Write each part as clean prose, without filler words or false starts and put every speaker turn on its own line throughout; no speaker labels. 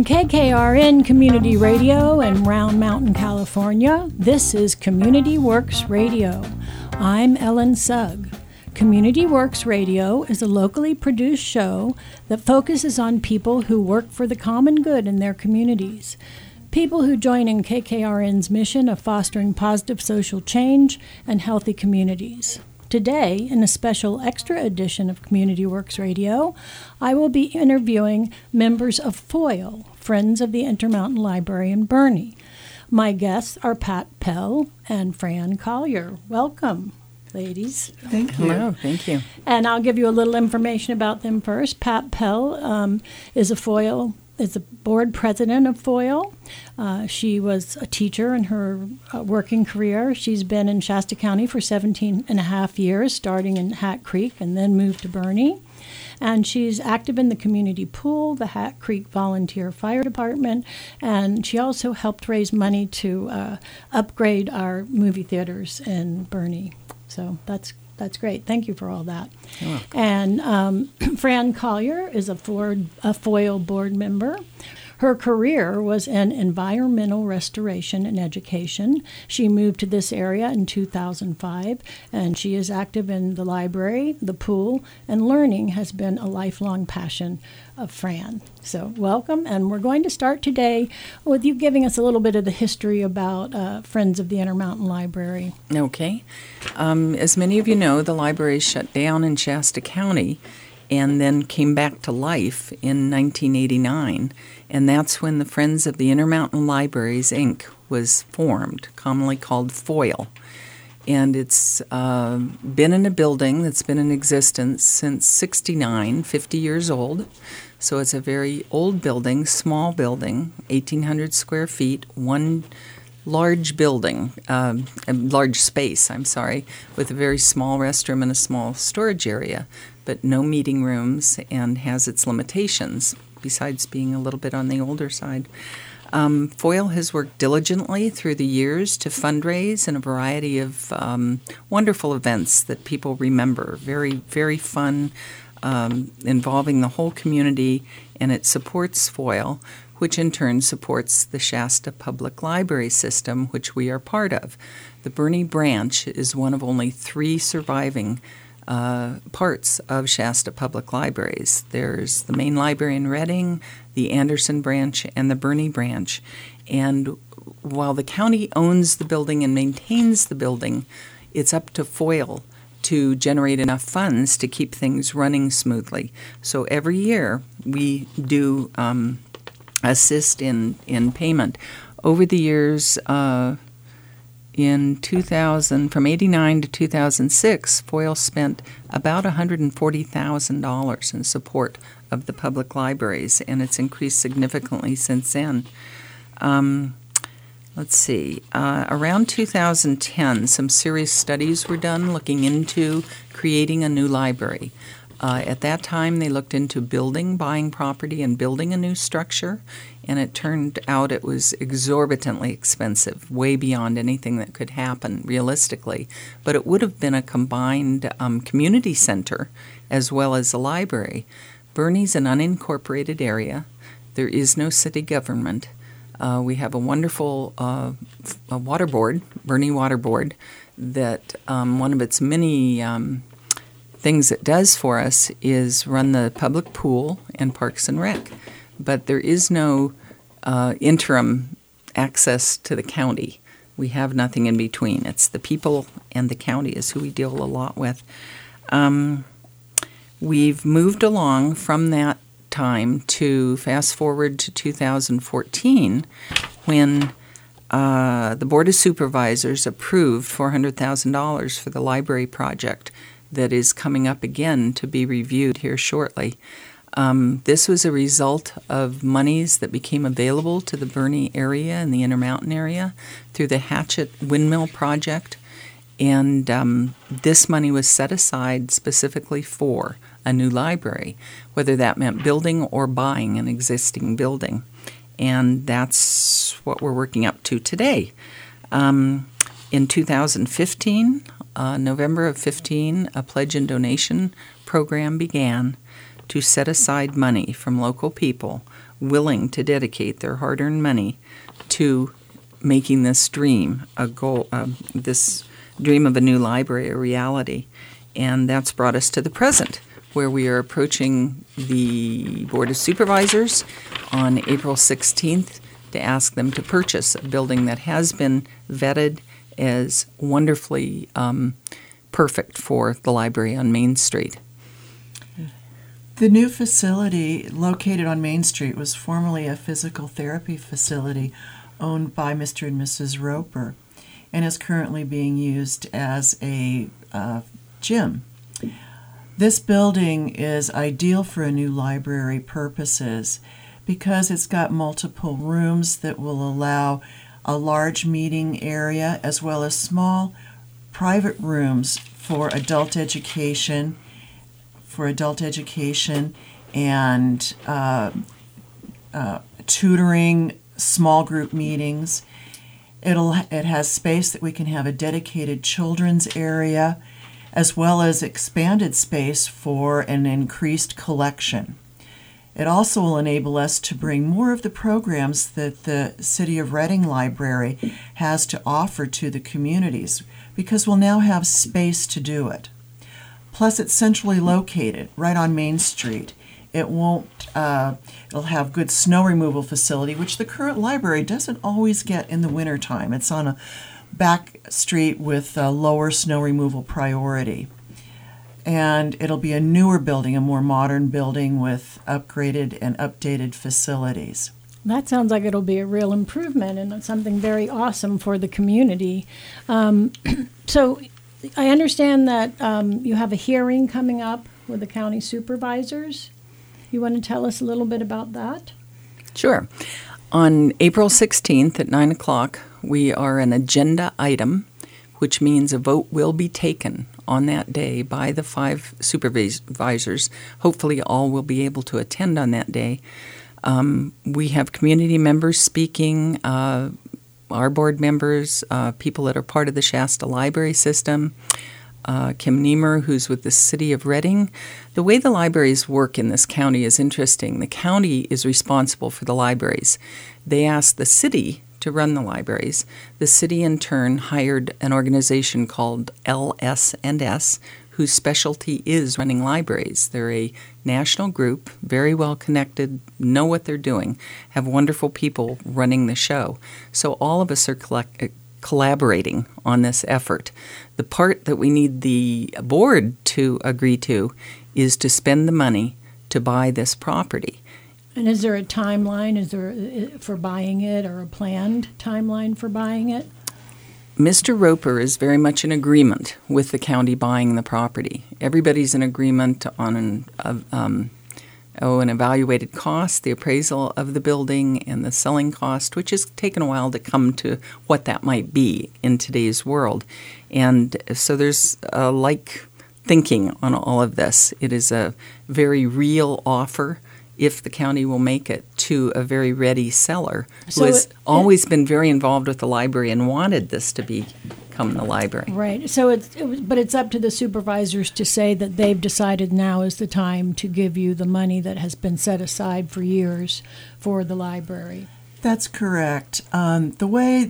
From KKRN Community Radio in Round Mountain, California, this is Community Works Radio. I'm Ellen Sugg. Community Works Radio is a locally produced show that focuses on people who work for the common good in their communities. People who join in KKRN's mission of fostering positive social change and healthy communities. Today, in a special extra edition of Community Works Radio, I will be interviewing members of FOIL, Friends of the Intermountain Library in Boerne. My guests are Pat Pell and Fran Collier. Welcome, ladies.
Thank you.
Hello, thank you.
And I'll give you a little information about them first. Pat Pell is a board president of FOIL. She was a teacher in her working career. She's been in Shasta County for 17 and a half years, starting in Hat Creek and then moved to Boerne. And she's active in the community pool, the Hat Creek Volunteer Fire Department, and she also helped raise money to upgrade our movie theaters in Boerne. So that's great. Thank you for all that.
You're welcome.
And Fran Collier is a FOIL board member. Her career was in environmental restoration and education. She moved to this area in 2005, and she is active in the library, the pool, and learning has been a lifelong passion of Fran. So welcome, and we're going to start today with you giving us a little bit of the history about Friends of the Intermountain Library.
Okay. As many of you know, the library shut down in Shasta County and then came back to life in 1989. And that's when the Friends of the Intermountain Libraries, Inc. was formed, commonly called FOIL. And it's been in a building that's been in existence since 1969, 50 years old. So it's a very old building, small building, 1,800 square feet, one large building, a large space, with a very small restroom and a small storage area, but no meeting rooms, and has its limitations, besides being a little bit on the older side. FOIL has worked diligently through the years to fundraise in a variety of wonderful events that people remember. Very, very fun, involving the whole community, and it supports FOIL, which in turn supports the Shasta Public Library System, which we are part of. The Boerne branch is one of only 3 surviving parts of Shasta Public Libraries. There's the main library in Redding, the Anderson branch, and the Boerne branch. And while the county owns the building and maintains the building, it's up to FOIL to generate enough funds to keep things running smoothly. So every year we do assist in payment. Over the years, in 2000, from 89 to 2006, FOIL spent about $140,000 in support of the public libraries, and it's increased significantly since then. Around 2010, some serious studies were done looking into creating a new library. At that time, they looked into buying property and building a new structure, and it turned out it was exorbitantly expensive, way beyond anything that could happen realistically. But it would have been a combined community center as well as a library. Boerne's an unincorporated area. There is no city government. We have a wonderful water board, Boerne Water Board, that one of its many things it does for us is run the public pool and Parks and Rec. But there is no interim access to the county. We have nothing in between. It's the people and the county is who we deal a lot with. We've moved along from that time to fast forward to 2014 when the Board of Supervisors approved $400,000 for the library project that is coming up again to be reviewed here shortly. This was a result of monies that became available to the Boerne area and the Intermountain area through the Hatchet Windmill Project, and this money was set aside specifically for a new library, whether that meant building or buying an existing building. And that's what we're working up to today. In 2015, November of 15, a pledge and donation program began to set aside money from local people willing to dedicate their hard-earned money to making this dream a goal, this dream of a new library a reality. And that's brought us to the present, where we are approaching the Board of Supervisors on April 16th to ask them to purchase a building that has been vetted as wonderfully perfect for the library on Main Street.
The new facility located on Main Street was formerly a physical therapy facility owned by Mr. and Mrs. Roper and is currently being used as a gym. This building is ideal for a new library purposes because it's got multiple rooms that will allow a large meeting area as well as small private rooms for adult education and tutoring, small group meetings. It has space that we can have a dedicated children's area as well as expanded space for an increased collection. It also will enable us to bring more of the programs that the City of Reading Library has to offer to the communities because we'll now have space to do it. Plus, it's centrally located right on Main Street. It'll have good snow removal facility, which the current library doesn't always get in the wintertime. It's on a back street with lower snow removal priority. And it'll be a newer building, a more modern building with upgraded and updated facilities.
That sounds like it'll be a real improvement and something very awesome for the community. So I understand that you have a hearing coming up with the county supervisors. You want to tell us a little bit about that?
Sure. On April 16th at 9 o'clock, we are an agenda item, which means a vote will be taken on that day by the 5 supervisors. Hopefully all will be able to attend on that day. We have community members speaking, our board members, people that are part of the Shasta Library System, Kim Niemer, who's with the City of Reading. The way the libraries work in this county is interesting. The county is responsible for the libraries. They ask the city to run the libraries. The city, in turn, hired an organization called LS&S, whose specialty is running libraries. They're a national group, very well connected, know what they're doing, have wonderful people running the show. So all of us are collaborating on this effort. The part that we need the board to agree to is to spend the money to buy this property.
And is there a timeline? Is there for buying it or a planned timeline for buying it?
Mr. Roper is very much in agreement with the county buying the property. Everybody's in agreement on an evaluated cost, the appraisal of the building, and the selling cost, which has taken a while to come to what that might be in today's world. And so there's like thinking on all of this. It is a very real offer, if the county will make it, to a very ready seller who has always been very involved with the library and wanted this to become the library.
Right. So but it's up to the supervisors to say that they've decided now is the time to give you the money that has been set aside for years for the library.
That's correct. The way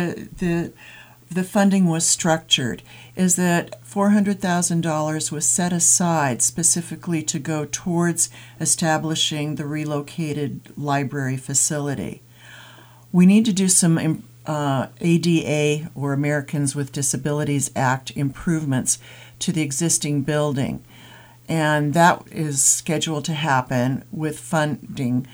the funding was structured is that $400,000 was set aside specifically to go towards establishing the relocated library facility. We need to do some ADA, or Americans with Disabilities Act, improvements to the existing building, and that is scheduled to happen with funding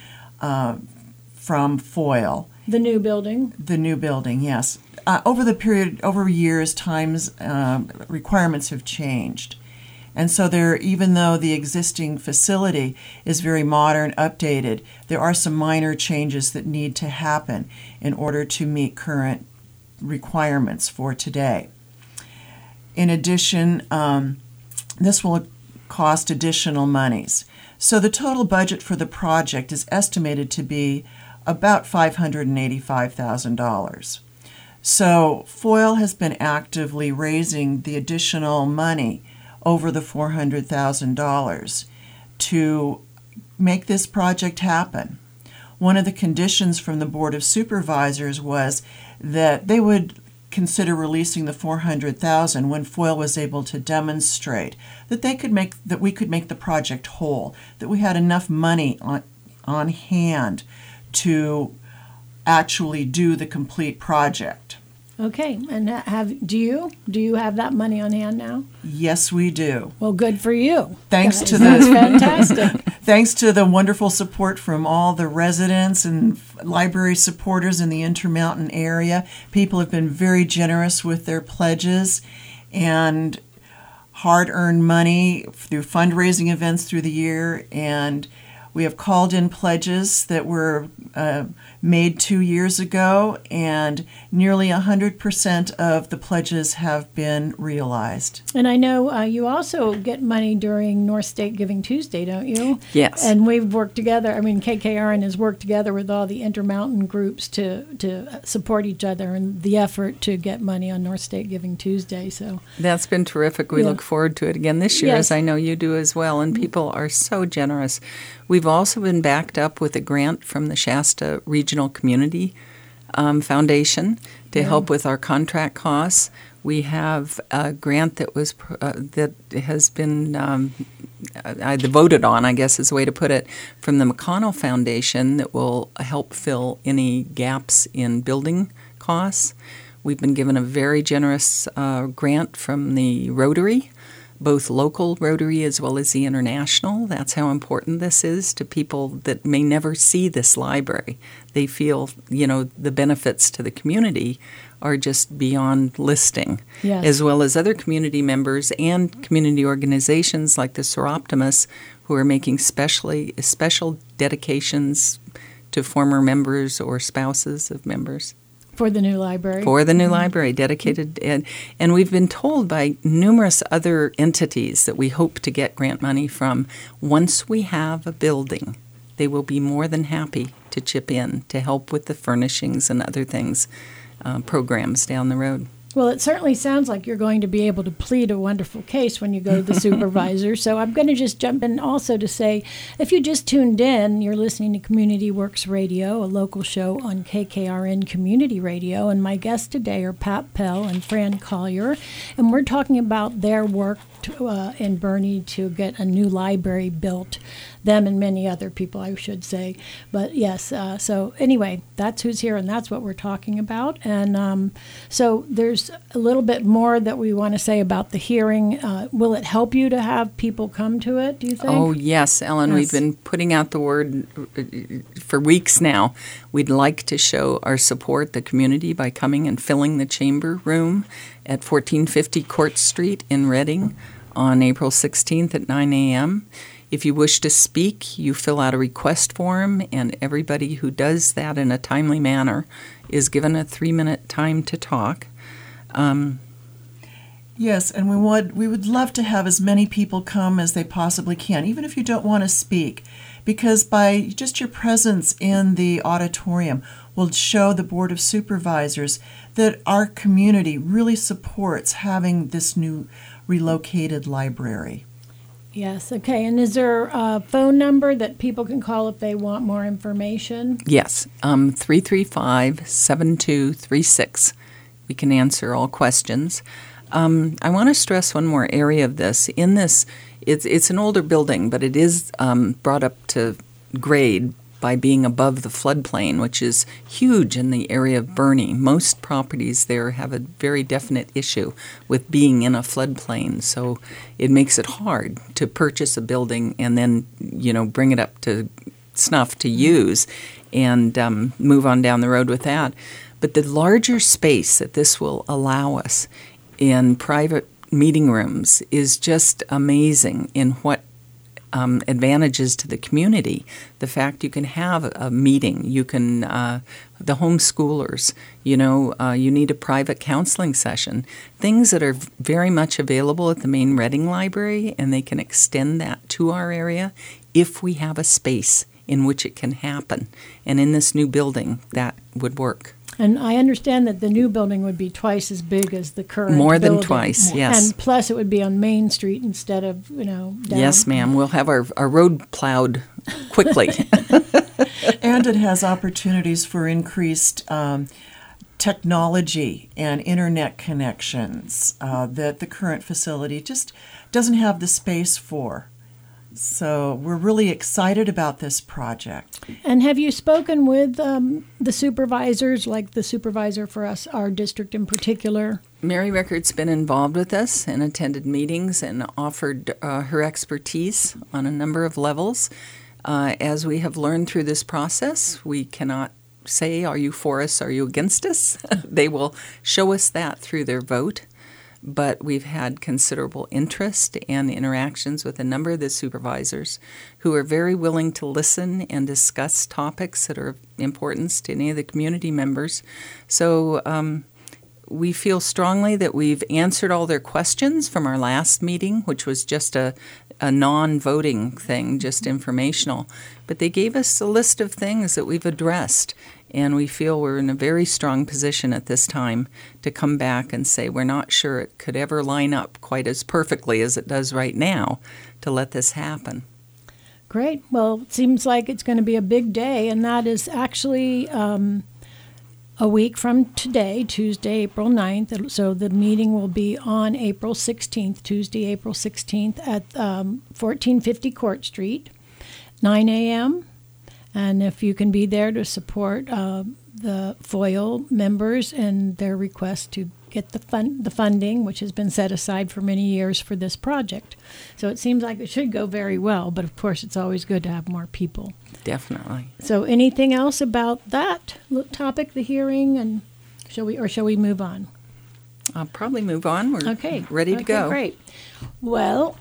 from FOIL.
The new building?
The new building, yes. Over years, times, requirements have changed. And so even though the existing facility is very modern, updated, there are some minor changes that need to happen in order to meet current requirements for today. In addition, this will cost additional monies. So the total budget for the project is estimated to be about $585,000. So FOIL has been actively raising the additional money over the $400,000 to make this project happen. one of the conditions from the Board of Supervisors was that they would consider releasing the $400,000 when Foyle was able to demonstrate that we could make the project whole, that we had enough money on hand to actually do the complete project.
Okay, and do you have that money on hand now?
Yes, we do.
Well, good for you.
That's
fantastic.
Thanks to the wonderful support from all the residents and library supporters in the Intermountain area. People have been very generous with their pledges and hard-earned money through fundraising events through the year, and we have called in pledges that were made 2 years ago, and nearly 100% of the pledges have been realized.
And I know you also get money during North State Giving Tuesday, don't you?
Yes.
And we've worked together. I mean, KKRN has worked together with all the Intermountain groups to support each other in the effort to get money on North State Giving Tuesday. So
that's been terrific. We look forward to it again this year, as I know you do as well. And people are so generous. We've also been backed up with a grant from the Shasta Regional Community Foundation to help with our contract costs. We have a grant that was that has been voted on, I guess is the way to put it, from the McConnell Foundation that will help fill any gaps in building costs. We've been given a very generous grant from the Rotary, both local Rotary as well as the international. That's how important this is to people that may never see this library. They feel, the benefits to the community are just beyond listing, as well as other community members and community organizations like the Soroptimist who are making special dedications to former members or spouses of members.
For the new library.
For the new library, dedicated. And we've been told by numerous other entities that we hope to get grant money from, once we have a building, they will be more than happy to chip in to help with the furnishings and other things, programs down the road.
Well, it certainly sounds like you're going to be able to plead a wonderful case when you go to the supervisor. So I'm going to just jump in also to say, if you just tuned in, you're listening to Community Works Radio, a local show on KKRN Community Radio. And my guests today are Pat Pell and Fran Collier. And we're talking about their work in Boerne to get a new library built. Them and many other people, I should say. But yes, so anyway, that's who's here, and that's what we're talking about. And so there's a little bit more that we want to say about the hearing. Will it help you to have people come to it, do you think?
Oh, yes, Ellen. Yes. We've been putting out the word for weeks now. We'd like to show our support, the community, by coming and filling the chamber room at 1450 Court Street in Reading on April 16th at 9 a.m., If you wish to speak, you fill out a request form, and everybody who does that in a timely manner is given a 3-minute time to talk.
Yes, and we would love to have as many people come as they possibly can, even if you don't want to speak, because by just your presence in the auditorium will show the Board of Supervisors that our community really supports having this new relocated library.
Yes, okay. And is there a phone number that people can call if they want more information?
Yes, 335-7236. We can answer all questions. I want to stress one more area of this. In this, it's an older building, but it is brought up to grade by being above the floodplain, which is huge in the area of Boerne. Most properties there have a very definite issue with being in a floodplain, so it makes it hard to purchase a building and then, bring it up to snuff to use and move on down the road with that. But the larger space that this will allow us in private meeting rooms is just amazing in what advantages to the community. The fact you can have a meeting, you can, the homeschoolers, you need a private counseling session, things that are very much available at the main Reading Library, and they can extend that to our area if we have a space in which it can happen. And in this new building, that would work.
And I understand that the new building would be twice as big as the current
More than
building.
twice, yes.
And plus it would be on Main Street instead of, down.
Yes, ma'am. We'll have our road plowed quickly.
And it has opportunities for increased technology and internet connections that the current facility just doesn't have the space for. So we're really excited about this project.
And have you spoken with the supervisors, like the supervisor for us, our district in particular?
Mary Rickard's been involved with us and attended meetings and offered her expertise on a number of levels. As we have learned through this process, we cannot say, are you for us, are you against us? They will show us that through their vote. But we've had considerable interest and interactions with a number of the supervisors who are very willing to listen and discuss topics that are of importance to any of the community members. So we feel strongly that we've answered all their questions from our last meeting, which was just a non-voting thing, just informational. But they gave us a list of things that we've addressed, and we feel we're in a very strong position at this time to come back and say we're not sure it could ever line up quite as perfectly as it does right now to let this happen.
Great. Well, it seems like it's going to be a big day, and that is actually a week from today, Tuesday, April 9th. So the meeting will be on April 16th, Tuesday, April 16th at 1450 Court Street, 9 a.m. And if you can be there to support the FOIL members and their request to get the funding, which has been set aside for many years for this project. So it seems like it should go very well, but of course it's always good to have more people.
Definitely.
So anything else about that topic, the hearing, and shall we move on?
I'll probably move on. We're ready to go.
Great. Well,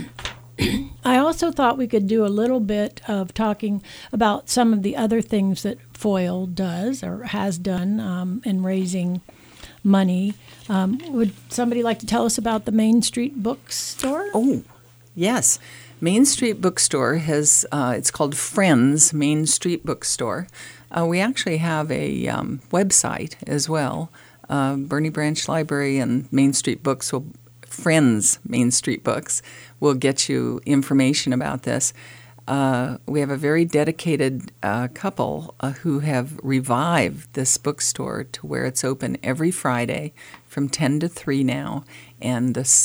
I also thought we could do a little bit of talking about some of the other things that FOIL does or has done in raising money. Would somebody like to tell us about the Main Street Bookstore?
Oh, yes. Main Street Bookstore has, it's called Friends Main Street Bookstore. We actually have a website as well. Bernie Branch Library and Main Street Books Friends Main Street Books will get you information about this. We have a very dedicated couple who have revived this bookstore to where it's open every Friday from 10 to 3 now, and the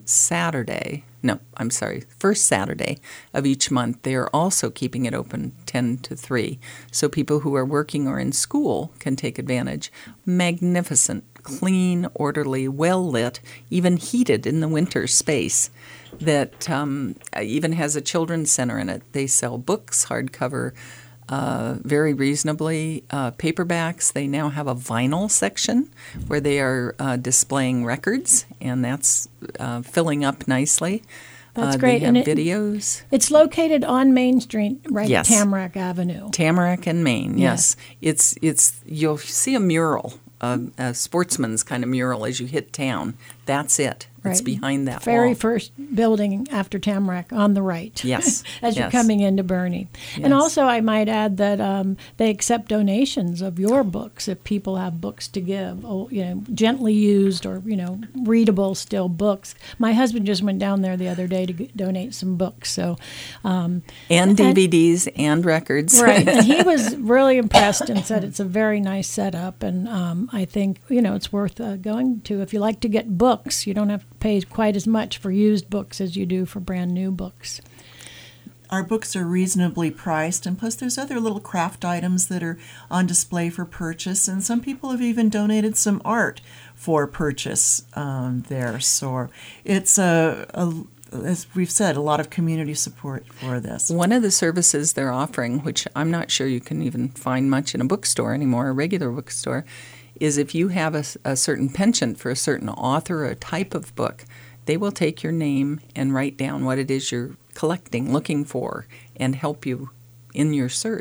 first Saturday of each month, they are also keeping it open 10 to 3. So people who are working or in school can take advantage. Magnificent, clean, orderly, well-lit, even heated in the winter space that even has a children's center in it. They sell books, hardcover, very reasonably. Paperbacks, they now have a vinyl section where they are displaying records, and that's filling up nicely.
That's great.
They have videos.
It's located on Main Street, right?
Yes.
Tamarack Avenue.
Tamarack and Main, yes. It's you'll see a mural, a sportsman's kind of mural as you hit town. That's it. It's behind that
very
wall.
first building after Tamarack on the right.
Yes.
As you're coming into Bernie.
Yes.
And also I might add that they accept donations of your books if people have books to give, gently used or, readable still books. My husband just went down there the other day to donate some books. So
and DVDs and records.
Right. And he was really impressed and said it's a very nice setup. And I think, it's worth going to. If you like to get books, you don't have to pay quite as much for used books as you do for brand new books.
Our books are reasonably priced, and plus there's other little craft items that are on display for purchase, and some people have even donated some art for purchase there. So it's as we've said, a lot of community support for this.
One of the services they're offering, which I'm not sure you can even find much in a bookstore anymore, a regular bookstore, is if you have a certain penchant for a certain author or a type of book, they will take your name and write down what it is you're collecting, looking for, and help you in your search.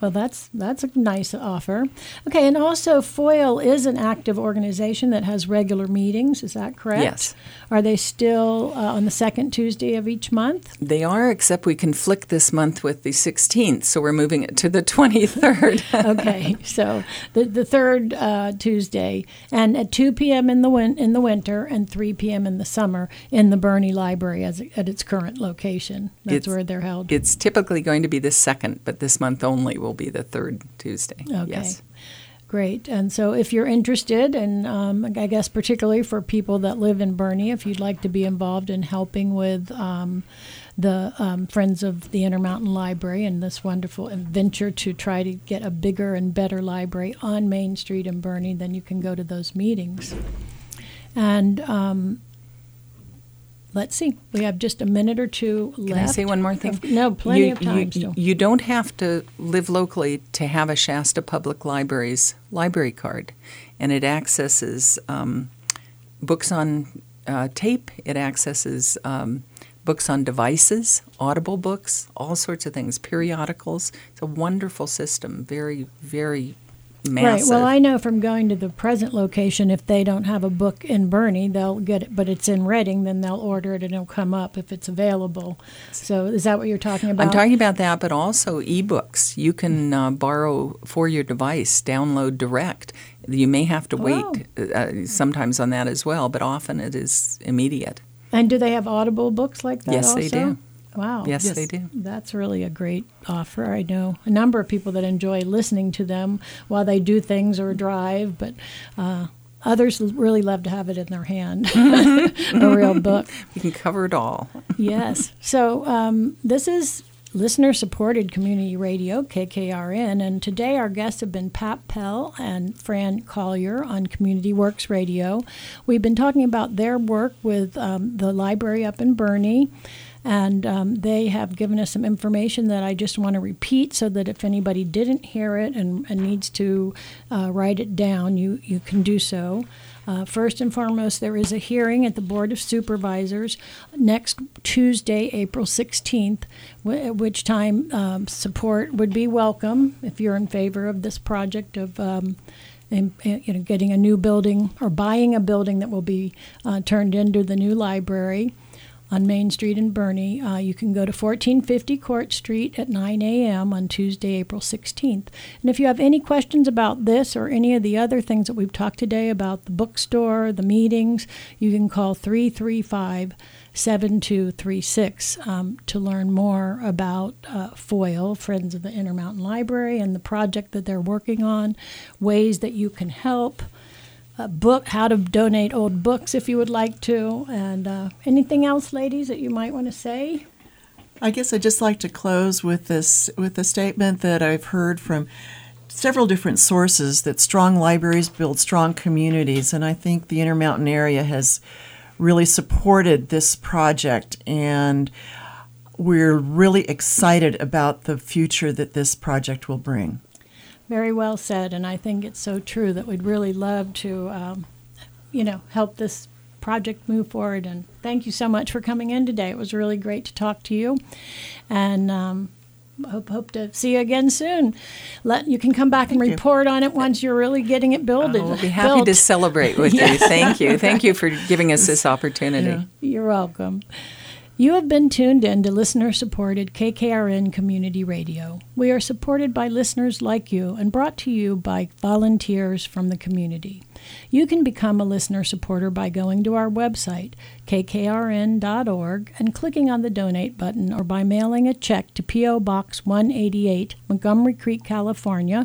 Well, that's a nice offer. Okay, and also FOIL is an active organization that has regular meetings. Is that correct?
Yes.
Are they still on the second Tuesday of each month?
They are, except we conflict this month with the 16th, so we're moving it to the 23rd.
Okay, so the third Tuesday, and at 2 p.m. in the winter and 3 p.m. in the summer in the Bernie Library at its current location. That's where they're held.
It's typically going to be the second, but this month only will be the third Tuesday.
Okay.
Yes.
Great. And so if you're interested, and I guess particularly for people that live in Bernie, if you'd like to be involved in helping with the Friends of the Intermountain Library and this wonderful venture to try to get a bigger and better library on Main Street in Bernie, then you can go to those meetings. And let's see. We have just a minute or two left.
Can I say one more thing?
No, plenty of time still.
You don't have to live locally to have a Shasta Public Library's library card. And it accesses books on tape. It accesses books on devices, Audible books, all sorts of things, periodicals. It's a wonderful system, very, very massive.
Right. Well, I know from going to the present location, if they don't have a book in Bernie, they'll get it, but it's in Reading, then they'll order it and it'll come up if it's available. So is that what you're talking about?
I'm talking about that, but also ebooks. You can borrow for your device, download direct. You may have to wait sometimes on that as well, but often it is immediate.
And do they have Audible books like that also?
Yes, they do.
Wow.
Yes, they do.
That's really a great offer. I know a number of people that enjoy listening to them while they do things or drive, but others really love to have it in their hand, a real book.
You can cover it all.
Yes. So this is listener-supported community radio, KKRN, and today our guests have been Pat Pell and Fran Collier on Community Works Radio. We've been talking about their work with the library up in Bernie, and they have given us some information that I just want to repeat so that if anybody didn't hear it and needs to write it down, you can do so. First and foremost, there is a hearing at the Board of Supervisors next Tuesday, April 16th, at which time support would be welcome if you're in favor of this project of getting a new building or buying a building that will be turned into the new library on Main Street in Bernie. You can go to 1450 Court Street at 9 a.m. on Tuesday, April 16th. And if you have any questions about this or any of the other things that we've talked today about the bookstore, the meetings, you can call 335-7236 to learn more about FOIL, Friends of the Intermountain Library, and the project that they're working on, ways that you can help, book, how to donate old books if you would like to, and anything else, ladies, that you might want to say?
I guess I'd just like to close with a statement that I've heard from several different sources, that strong libraries build strong communities, and I think the Intermountain area has really supported this project, and we're really excited about the future that this project will bring.
Very well said, and I think it's so true that we'd really love to, help this project move forward. And thank you so much for coming in today. It was really great to talk to you, and hope to see you again soon. You can come back and report on it once you're really getting it built.
We'll be happy to celebrate with you. Thank you. Thank you for giving us this opportunity.
Yeah.
You're welcome. You have been tuned in to listener-supported KKRN Community Radio. We are supported by listeners like you and brought to you by volunteers from the community. You can become a listener supporter by going to our website, kkrn.org, and clicking on the donate button, or by mailing a check to P.O. Box 188, Montgomery Creek, California,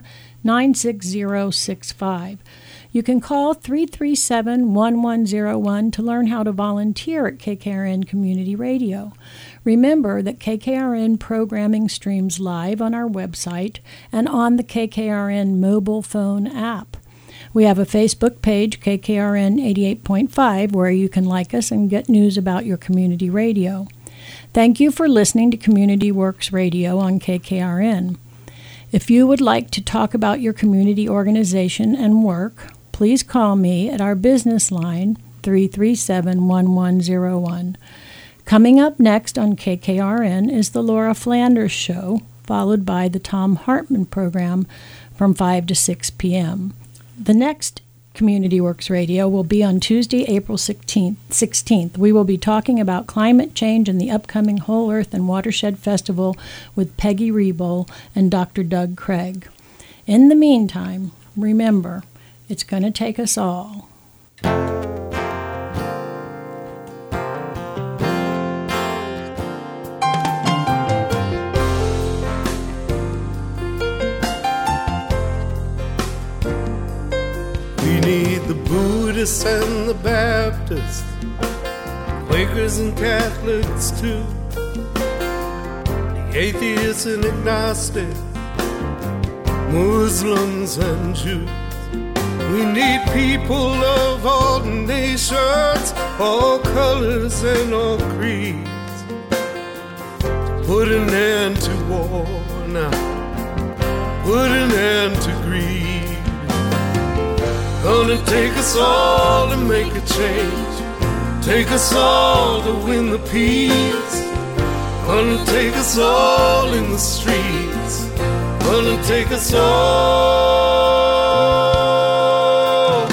96065. You can call 337-1101 to learn how to volunteer at KKRN Community Radio. Remember that KKRN programming streams live on our website and on the KKRN mobile phone app. We have a Facebook page, KKRN 88.5, where you can like us and get news about your community radio. Thank you for listening to Community Works Radio on KKRN. If you would like to talk about your community organization and work, please call me at our business line, 337-1101. Coming up next on KKRN is the Laura Flanders Show, followed by the Tom Hartman program from 5 to 6 p.m. The next Community Works Radio will be on Tuesday, April 16th. We will be talking about climate change and the upcoming Whole Earth and Watershed Festival with Peggy Rebo and Dr. Doug Craig. In the meantime, remember, it's going to take us all.
We need the Buddhists and the Baptists, Quakers and Catholics too, the atheists and agnostics, Muslims and Jews. We need people of all nations, all colors and all creeds, to put an end to war now, put an end to greed. Gonna take us all to make a change, take us all to win the peace. Gonna take us all in the streets, gonna take us all.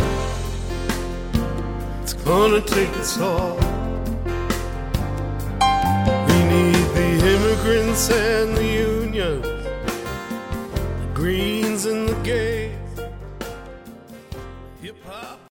It's gonna take us all. We need the immigrants and the unions, the Greens and the gays. Hip-hop.